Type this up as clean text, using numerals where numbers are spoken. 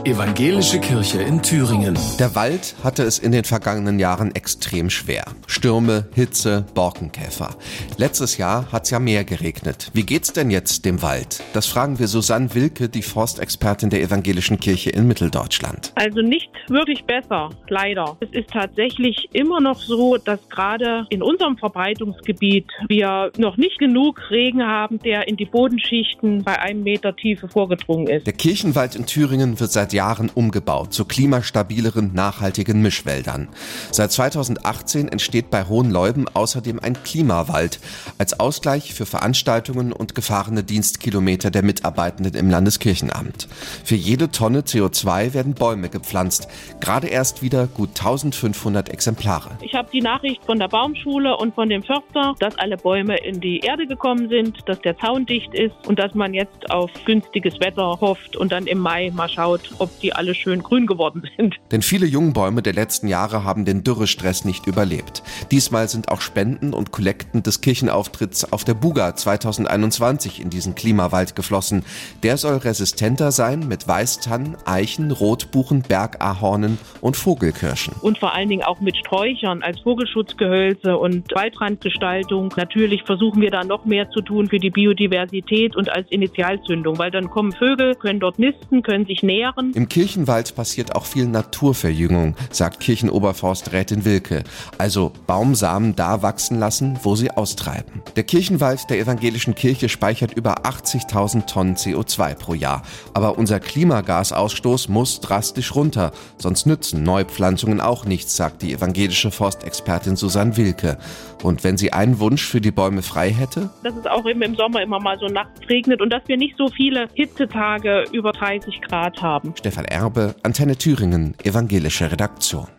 Evangelische Kirche in Thüringen. Der Wald hatte es in den vergangenen Jahren extrem schwer. Stürme, Hitze, Borkenkäfer. Letztes Jahr hat's ja mehr geregnet. Wie geht's denn jetzt dem Wald? Das fragen wir Susanne Wilke, die Forstexpertin der Evangelischen Kirche in Mitteldeutschland. Also nicht wirklich besser, leider. Es ist tatsächlich immer noch so, dass gerade in unserem Verbreitungsgebiet wir noch nicht genug Regen haben, der in die Bodenschichten bei 1 Meter Tiefe vorgedrungen ist. Der Kirchenwald in Thüringen wird seit Jahren umgebaut zu klimastabileren, nachhaltigen Mischwäldern. Seit 2018 entsteht bei Hohenleuben außerdem ein Klimawald als Ausgleich für Veranstaltungen und gefahrene Dienstkilometer der Mitarbeitenden im Landeskirchenamt. Für jede Tonne CO2 werden Bäume gepflanzt. Gerade erst wieder gut 1500 Exemplare. Ich habe die Nachricht von der Baumschule und von dem Förster, dass alle Bäume in die Erde gekommen sind, dass der Zaun dicht ist und dass man jetzt auf günstiges Wetter hofft und dann im Mai mal schaut, ob die alle schön grün geworden sind. Denn viele Jungbäume der letzten Jahre haben den Dürrestress nicht überlebt. Diesmal sind auch Spenden und Kollekten des Kirchenauftritts auf der Buga 2021 in diesen Klimawald geflossen. Der soll resistenter sein mit Weißtannen, Eichen, Rotbuchen, Bergahornen und Vogelkirschen. Und vor allen Dingen auch mit Sträuchern als Vogelschutzgehölze und Waldrandgestaltung. Natürlich versuchen wir da noch mehr zu tun für die Biodiversität und als Initialzündung, weil dann kommen Vögel, können dort nisten, können sich nähren. Im Kirchenwald passiert auch viel Naturverjüngung, sagt Kirchenoberforsträtin Wilke. Also Baumsamen da wachsen lassen, wo sie austreiben. Der Kirchenwald der Evangelischen Kirche speichert über 80.000 Tonnen CO2 pro Jahr. Aber unser Klimagasausstoß muss drastisch runter. Sonst nützen Neupflanzungen auch nichts, sagt die evangelische Forstexpertin Susanne Wilke. Und wenn sie einen Wunsch für die Bäume frei hätte? Dass es auch im Sommer immer mal so nachts regnet und dass wir nicht so viele Hitzetage über 30 Grad haben. Stefan Erbe, Antenne Thüringen, evangelische Redaktion.